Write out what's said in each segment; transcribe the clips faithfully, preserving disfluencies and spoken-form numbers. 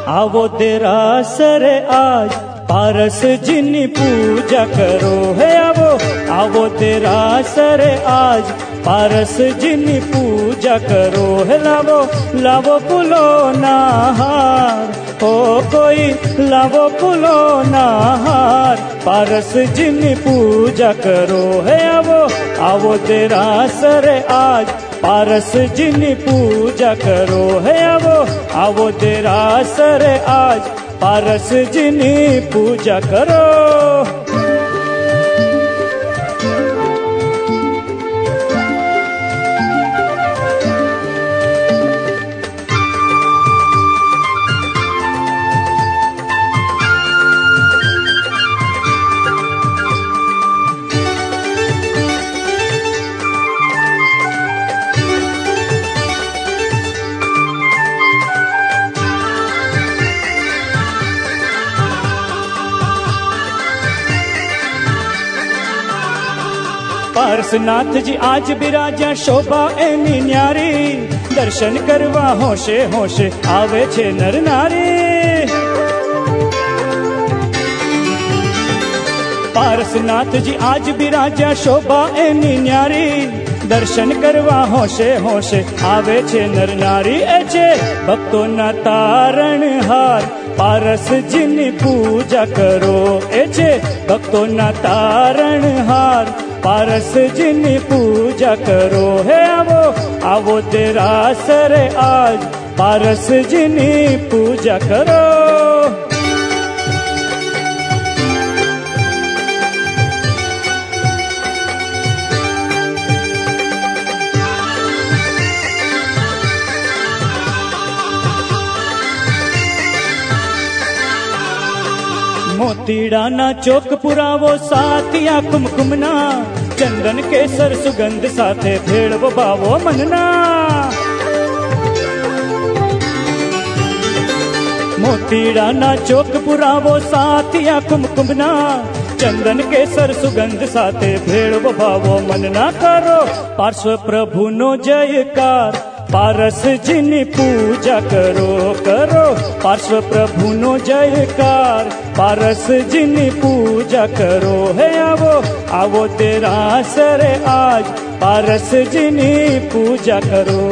आवो देरासर आज पारस जिनी पूजा करो है। आवो आवो देरासर आज पारस जिनी पूजा करो है। लावो लावो फूलो नाहार ओ कोई लावो फूलो नाहार पारस जिनी पूजा करो है। आवो आवो देरासर आज पारस जिनी पूजा करो है। आवो आवो देरासर आज पारस जिनी पूजा करो। पारसनाथ जी आज बिराजा शोभा एनी न्यारी दर्शन करवा होशे होशे आवे छे नर नारी। पारसनाथ जी आज बिराजा शोभा एनी न्यारी दर्शन करवा होशे होशे आवे छे नर नारी। ए छे भक्तों ना तारण हार पारस जिनी पूजा करो। ए छे भक्तों ना तारण हार पारस जिनी पूजा करो है। आवो आवो देरासर आज पारस जिनी पूजा करो। मोतीड़ा ना चौक पुरावो साथिया कुमकुमना चंदन केसर सुगंध साथे भेड़वो बावो मनना। मोतीड़ा ना चौक पुरावो साथिया कुमकुमना चंदन केसर सुगंध साथे भेड़वो बावो मनना। करो पार्श्व प्रभु नो जयकार पारस जिनी पूजा करो। करो पार्श्व प्रभु नो जयकार पारस जिनी पूजा करो है। आवो आवो देरासर आज पारस जिनी पूजा करो।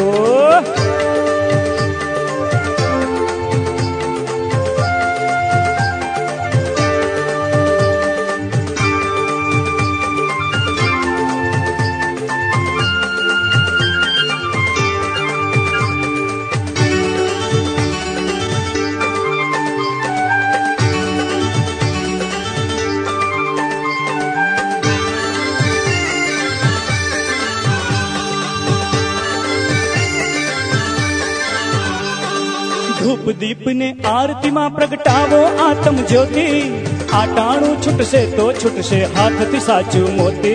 धूप दीप ने आरती मां प्रगटावो आत्म ज्योति आटाणु छुट से तो छुट से हाथ थी साचू मोती।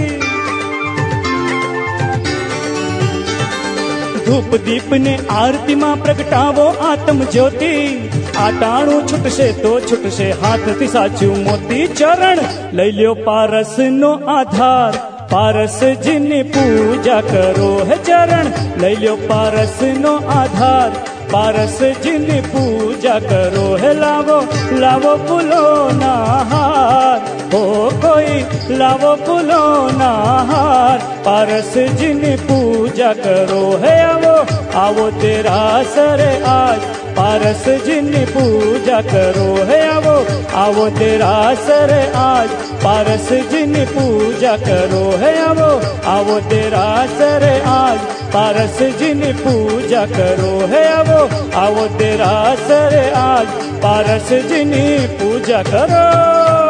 धूप दीप ने आरती मां प्रगटावो आत्म ज्योति आटाणु छुट से तो छुट से हाथ थी साचू मोती। चरण लई ल्यो पारस नो आधार पारस जिनी पूजा करो है। चरण लई ल्यो पारस नो आधार पारस जिनी पूजा करो है। लावो लावो फूलो नाहार हो कोई लावो फूलो नाहार पारस जिनी पूजा करो है। आवो आवो देरासर आज पारस जिनी पूजा करो है। आवो आवो देरासर आज पारस जिनी पूजा करो है। आवो आवो देरासर आज पारस जिनी पूजा करो है। आवो आवो देरासर आज पारस जिनी पूजा करो।